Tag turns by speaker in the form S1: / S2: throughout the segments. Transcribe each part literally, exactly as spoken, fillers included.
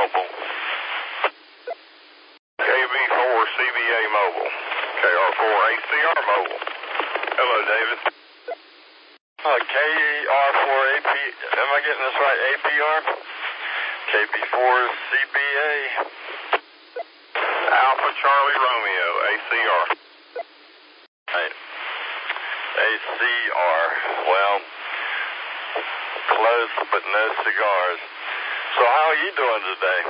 S1: Mobile. K B four C B A Mobile. K R four A C R Mobile. Hello, David.
S2: Uh, K R four A P, am I getting this right? A P R? K B four C B A.
S1: Alpha Charlie Romeo, A C R.
S2: Right. A C R. Well, close but no cigars. So how are you doing today?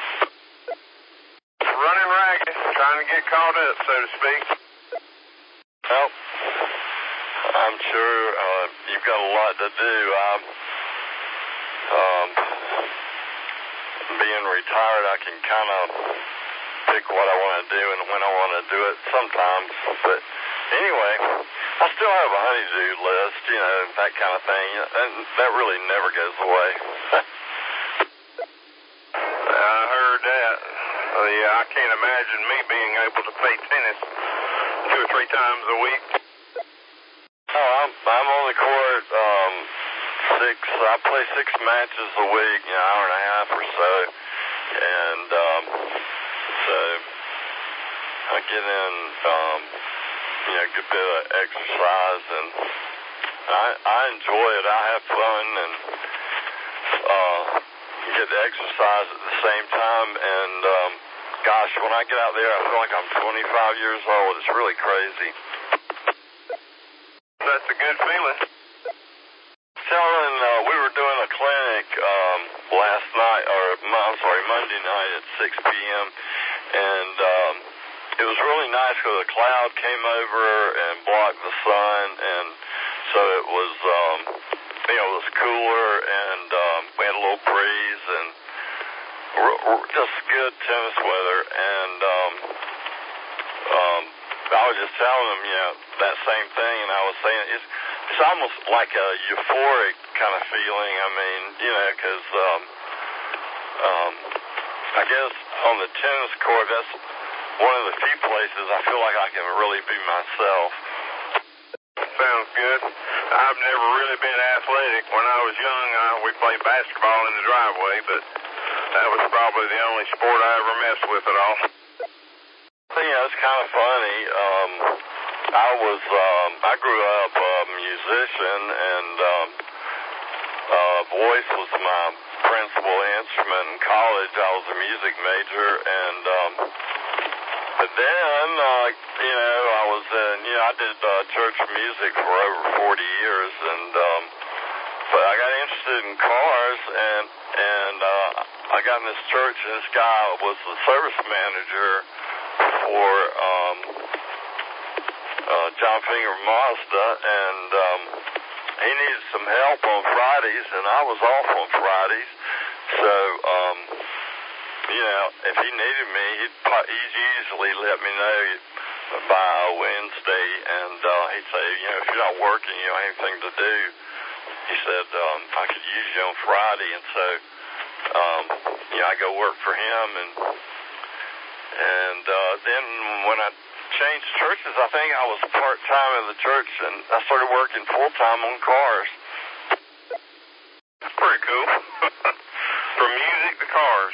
S1: Running ragged, trying to get caught up, so to speak.
S2: Well, I'm sure uh, you've got a lot to do. I'm, um, being retired, I can kind of pick what I want to do and when I want to do it sometimes. But anyway, I still have a honeydew list, you know, that kind of thing. And that really never goes away.
S1: I heard that. Uh, yeah, I can't imagine me being able to play tennis two or three times a week.
S2: Oh, I'm, I'm on the court um, six, I play six matches a week, you know, hour and a half or so. And um, so I get in, um, you know, a good bit of exercise, and I, I enjoy it. I have fun and uh, get the exercise at the same time. And um, gosh, when I get out there, I feel like I'm twenty-five years old. It's really crazy.
S1: That's a good feeling.
S2: Telling, uh, we were doing a clinic um, last night, or I'm sorry, Monday night at six p.m. and um, it was really nice because a cloud came over and blocked the sun, and so it was, um, you know, it was cooler, and um, we had a little breeze, and r- r- just good tennis weather, and um, um, I was just telling them, you know, that same thing, and I was saying it's it's almost like a euphoric kind of feeling. I mean, you know, because um, um, I guess on the tennis court, that's one of the few places I feel like I can really be myself.
S1: Sounds good. I've never really been athletic. When I was young, I, we played basketball in the driveway, but that was probably the only sport I ever messed with at all.
S2: Yeah, it's kind of funny. Um, I was, um, I grew up a musician, and um, uh, voice was my principal instrument in college. I was a music major, and um, but then, uh, you know, I was in, you know, I did uh, church music for over forty years, and um, but I got interested in cars, and and uh, I got in this church, and this guy was the service manager for um, uh, John Finger Mazda, and um, he needed some help on Fridays, and I was off on Fridays, so um, you know, if he needed me, he'd, he'd usually let me know by Wednesday, and uh, he'd say, you know, if you're not working, you don't have anything to do. He said um, I could use you on Friday, and so um, you know, I go work for him, and and uh, then when I changed churches, I think I was part time in the church, and I started working full time on cars.
S1: That's pretty cool. From music to cars.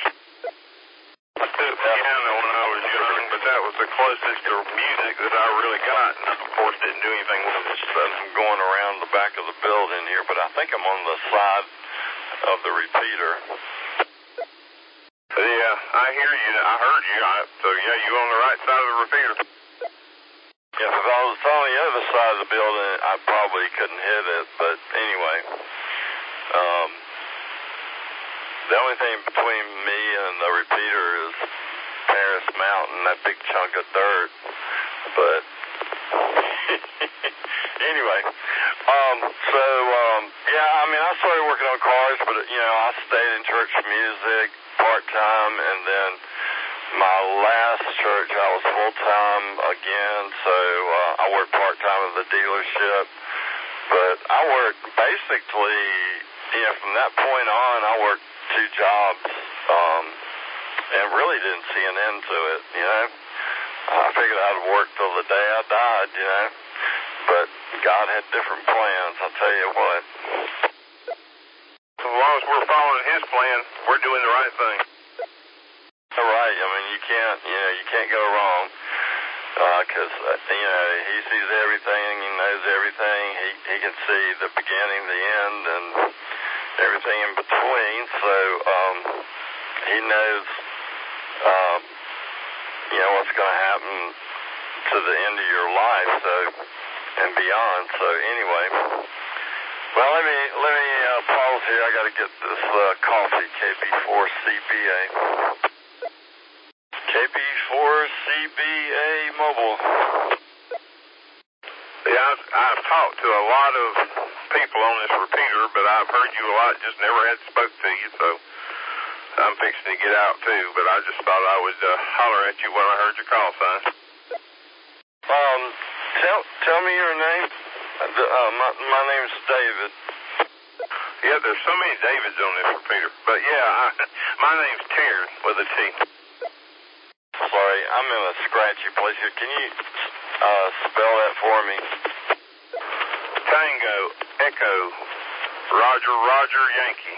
S1: I took piano when I was young, but that was the closest to music that I really got, and I, of course, didn't do anything with it.
S2: I'm going around the back of the building here, but I think I'm on the side of the repeater.
S1: Yeah, I hear you. I heard you. I, so, yeah, you on the right side of the repeater.
S2: Yeah, if I was on the other side of the building, I probably couldn't hit it, but anyway. Um, the only thing between me and the repeater is Paris Mountain, that big chunk of dirt. But anyway, um, so um, yeah, I mean, I started working on cars, but you know, I stayed in church music part time, and then my last church I was full time again. So uh, I worked part time at the dealership, but I worked basically, you know, from that point on, I worked two jobs, um, and really didn't see an end to it, you know. I figured I'd work till the day I died, you know. But God had different plans, I'll tell you what.
S1: As long as we're following His plan, we're doing the right thing.
S2: right. I mean, you can't, you know, you can't go wrong. Because, uh, uh, you know, he sees everything, he knows everything, he, he can see the beginning, the end, and everything in between, so um, he knows, uh, you know, what's going to happen to the end of your life, so, and beyond, so anyway. Well, let me, let me uh, pause here, I got to get this uh, coffee, K B four C B A. K B four C B A Mobile.
S1: Yeah, I've, I've talked to a lot of people on this repeater, but I've heard you a lot, just never had spoke to you, so I'm fixing to get out too, but I just thought I would uh, holler at you when I heard your call sign.
S2: Um, tell, tell me your name. The, uh, my, my name's David.
S1: Yeah, there's so many Davids on this repeater, but yeah, I, my name's Taryn with a T.
S2: Sorry, I'm in a scratchy place here. Can you uh, spell that for me?
S1: Tango, Echo, Roger, Roger, Yankee.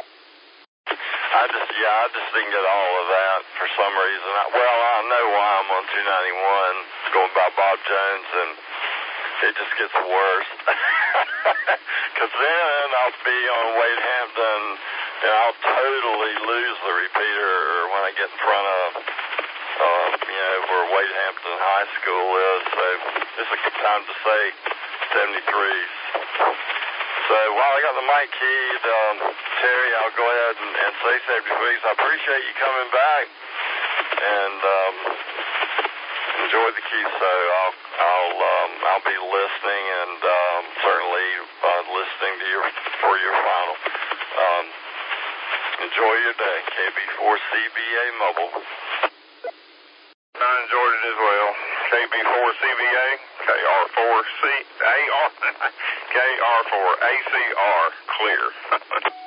S2: I just, yeah, I just didn't get all of that for some reason. I, well, I know why I'm on two ninety-one going by Bob Jones, and it just gets worse. Because then I'll be on Wade Hampton, and I'll totally lose the repeater when I get in front of Uh, you know, where Wade Hampton High School is, so this is a good time to say seventy-threes. So while I got the mic keyed, um, Terry, I'll go ahead and, and say seventy-threes. I appreciate you coming back, and um, enjoy the key. So I'll I'll um, I'll be listening, and um, certainly uh, listening to your for your final. Um, enjoy your day, K B four C B A Mobile.
S1: I enjoyed it as well. K B four C B A, K R four C A R, K R four A C R, clear.